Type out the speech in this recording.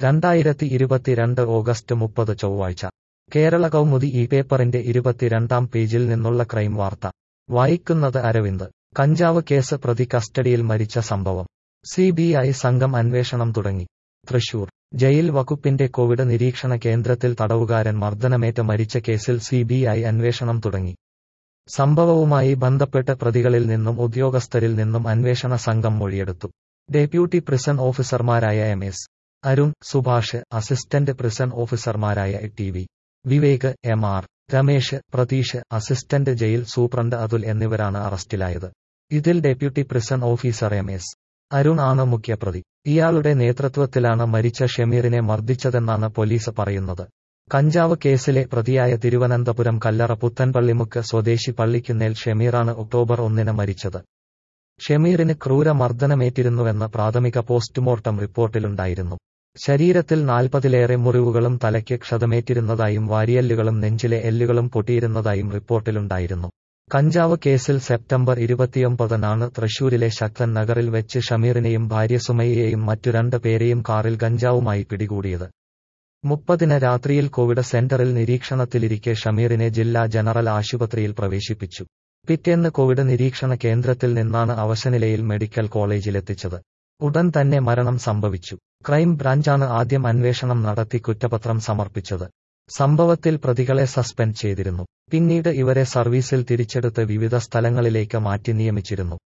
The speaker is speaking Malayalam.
2022 ഓഗസ്റ്റ് 30 ചൊവ്വാഴ്ച കേരള കൗമുദി ഈ പേപ്പറിന്റെ 22-ാം പേജിൽ നിന്നുള്ള ക്രൈം വാർത്ത വായിക്കുന്നത് അരവിന്ദ്. കഞ്ചാവ് കേസ് പ്രതി കസ്റ്റഡിയിൽ മരിച്ച സംഭവം. CBI സംഘം അന്വേഷണം തുടങ്ങി. തൃശൂർ ജയിൽ വകുപ്പിന്റെ കോവിഡ് നിരീക്ഷണ കേന്ദ്രത്തിൽ തടവുകാരൻ മർദ്ദനമേറ്റ് മരിച്ച കേസിൽ CBI അന്വേഷണം തുടങ്ങി. സംഭവവുമായി ബന്ധപ്പെട്ട് പ്രതികളിൽ നിന്നും ഉദ്യോഗസ്ഥരിൽ നിന്നും അന്വേഷണ സംഘം മൊഴിയെടുത്തു. ഡെപ്യൂട്ടി പ്രിസൺ ഓഫീസർമാരായ MS Arun, Subhash, assistant prison ഓഫീസർമാരായ TV Vivek, MR Ramesh, Pratheesh, assistant jail superintendent Athul എന്നിവരാണ് അറസ്റ്റിലായത്. ഇതിൽ deputy prison officer MS Arun ആണ് മുഖ്യപ്രതി. ഇയാളുടെ നേതൃത്വത്തിലാണ് മരിച്ച ഷമീറിനെ മർദ്ദിച്ചതെന്നാണ് പോലീസ് പറയുന്നത്. കഞ്ചാവ് കേസിലെ പ്രതിയായ തിരുവനന്തപുരം കല്ലറ പുത്തൻപള്ളിമുക്ക് സ്വദേശി പള്ളിക്കുന്നേൽ ഷമീറാണ് ഒക്ടോബർ 1 മരിച്ചത്. ഷമീറിന് ക്രൂര മർദ്ദനമേറ്റിരുന്നുവെന്ന് പ്രാഥമിക പോസ്റ്റ്മോർട്ടം റിപ്പോർട്ടിലുണ്ടായിരുന്നു. ശരീരത്തിൽ 40-ലേറെ മുറിവുകളും തലയ്ക്ക് ക്ഷതമേറ്റിരുന്നതായും വാരിയെല്ലുകളും നെഞ്ചിലെ എല്ലുകളും പൊട്ടിയിരുന്നതായും റിപ്പോർട്ടിലുണ്ടായിരുന്നു. കഞ്ചാവ് കേസിൽ സെപ്റ്റംബർ 29-നാണ് തൃശൂരിലെ ശക്തൻ നഗറിൽ വെച്ച് ഷമീറിനെയും ഭാര്യ സുമയ്യയെയും മറ്റു 2 പേരെയും കാറിൽ ഗഞ്ചാവുമായി പിടികൂടിയത്. 30-ന് രാത്രിയിൽ കോവിഡ് സെന്ററിൽ നിരീക്ഷണത്തിലിരിക്കെ ഷമീറിനെ ജില്ലാ ജനറൽ ആശുപത്രിയിൽ പ്രവേശിപ്പിച്ചു. പിറ്റേന്ന് കോവിഡ് നിരീക്ഷണ കേന്ദ്രത്തിൽ നിന്നാണ് അവശനിലയിൽ മെഡിക്കൽ കോളേജിലെത്തിച്ചത്. ഉടൻ തന്നെ മരണം സംഭവിച്ചു. ക്രൈം ബ്രാഞ്ചാണ് ആദ്യം അന്വേഷണം നടത്തി കുറ്റപത്രം സമർപ്പിച്ചത്. സംഭവത്തിൽ പ്രതികളെ സസ്പെൻഡ് ചെയ്തിരുന്നു. പിന്നീട് ഇവരെ സർവീസിൽ തിരിച്ചെടുത്ത് വിവിധ സ്ഥലങ്ങളിലേക്ക് മാറ്റി നിയമിച്ചിരുന്നു.